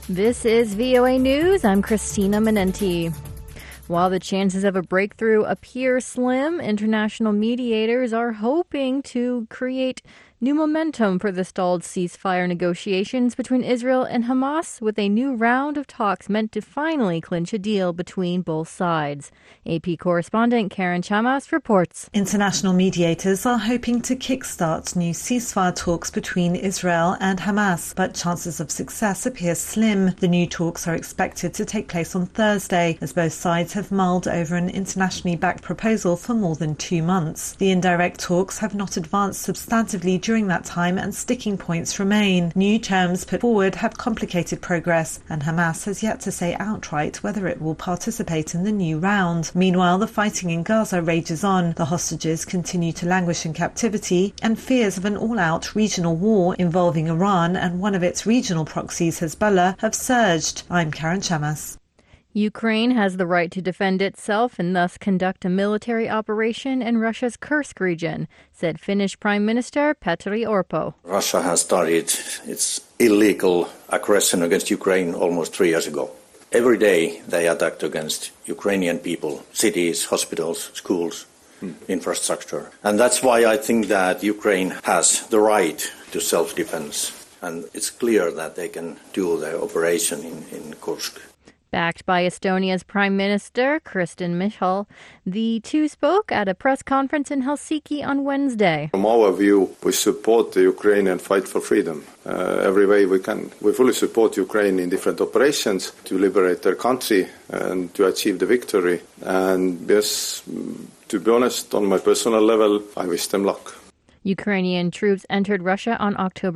This is VOA News. I'm Christina Menenti. While the chances of a breakthrough appear slim, international mediators are hoping to create new momentum for the stalled ceasefire negotiations between Israel and Hamas with a new round of talks meant to finally clinch a deal between both sides. AP correspondent Karen Chamas reports. International mediators are hoping to kickstart new ceasefire talks between Israel and Hamas, but chances of success appear slim. The new talks are expected to take place on Thursday, as both sides have mulled over an internationally backed proposal for more than 2 months. The indirect talks have not advanced substantively during that time, and sticking points remain. New terms put forward have complicated progress, and Hamas has yet to say outright whether it will participate in the new round. Meanwhile, the fighting in Gaza rages on. The hostages continue to languish in captivity, and fears of an all-out regional war involving Iran and one of its regional proxies, Hezbollah, have surged. I'm Karen Chamas. Ukraine has the right to defend itself and thus conduct a military operation in Russia's Kursk region, said Finnish Prime Minister Petteri Orpo. Russia has started its illegal aggression against Ukraine almost 3 years ago. Every day they attacked against Ukrainian people, cities, hospitals, schools, infrastructure. And that's why I think that Ukraine has the right to self-defense. And it's clear that they can do their operation in Kursk. Backed by Estonia's Prime Minister, Kristen Michal, the two spoke at a press conference in Helsinki on Wednesday. From our view, we support the Ukrainian fight for freedom. Every way we can. We fully support Ukraine in different operations to liberate their country and to achieve the victory. And yes, to be honest, on my personal level, I wish them luck. Ukrainian troops entered Russia on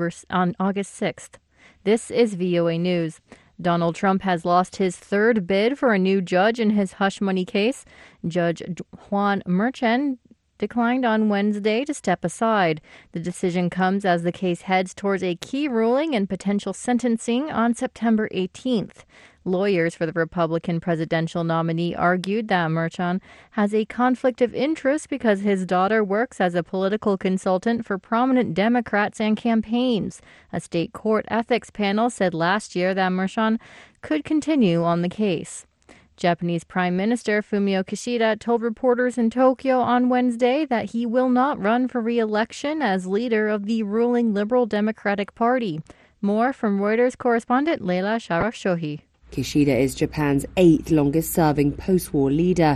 August 6th. This is VOA News. Donald Trump has lost his third bid for a new judge in his hush money case. Judge Juan Merchan declined on Wednesday to step aside. The decision comes as the case heads towards a key ruling and potential sentencing on September 18th. Lawyers for the Republican presidential nominee argued that Merchan has a conflict of interest because his daughter works as a political consultant for prominent Democrats and campaigns. A state court ethics panel said last year that Merchan could continue on the case. Japanese Prime Minister Fumio Kishida told reporters in Tokyo on Wednesday that he will not run for re-election as leader of the ruling Liberal Democratic Party. More from Reuters correspondent Leila Sharakshohi. Kishida is Japan's 8th longest-serving post-war leader.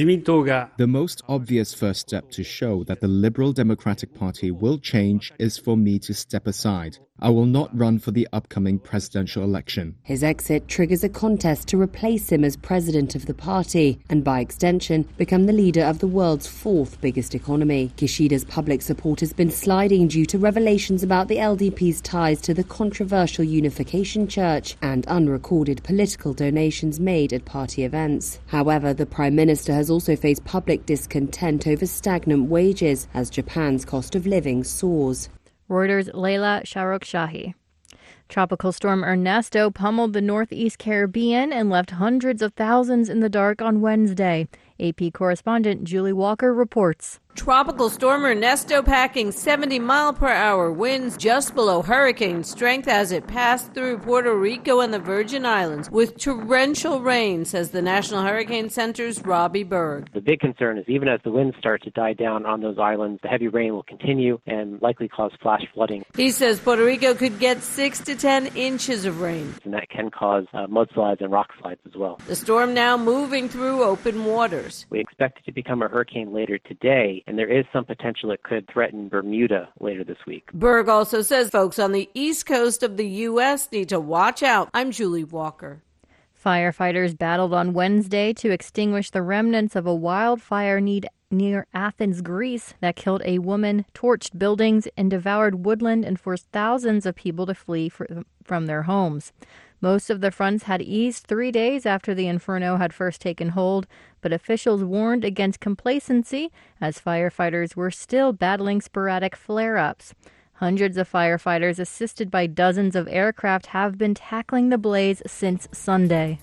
The most obvious first step to show that the Liberal Democratic Party will change is for me to step aside. I will not run for the upcoming presidential election. His exit triggers a contest to replace him as president of the party and, by extension, become the leader of the world's 4th biggest economy. Kishida's public support has been sliding due to revelations about the LDP's ties to the controversial Unification Church and unrecorded political donations made at party events. However, the Prime Minister has also faced public discontent over stagnant wages as Japan's cost of living soars. Reuters' Leila Sharakshohi. Tropical storm Ernesto pummeled the northeast Caribbean and left hundreds of thousands in the dark on Wednesday. AP correspondent Julie Walker reports. Tropical storm Ernesto packing 70-mile-per-hour winds just below hurricane strength as it passed through Puerto Rico and the Virgin Islands with torrential rain, says the National Hurricane Center's Robbie Berg. The big concern is even as the winds start to die down on those islands, the heavy rain will continue and likely cause flash flooding. He says Puerto Rico could get 6 to 10 inches of rain. And that can cause mudslides and rock slides as well. The storm now moving through open waters. We expect it to become a hurricane later today, and there is some potential it could threaten Bermuda later this week. Berg also says folks on the east coast of the U.S. need to watch out. I'm Julie Walker. Firefighters battled on Wednesday to extinguish the remnants of a wildfire near Athens, Greece, that killed a woman, torched buildings, and devoured woodland and forced thousands of people to flee from their homes. Most of the fronts had eased 3 days after the inferno had first taken hold, but officials warned against complacency as firefighters were still battling sporadic flare-ups. Hundreds of firefighters, assisted by dozens of aircraft, have been tackling the blaze since Sunday.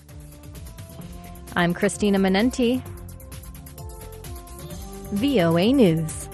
I'm Christina Menenti, VOA News.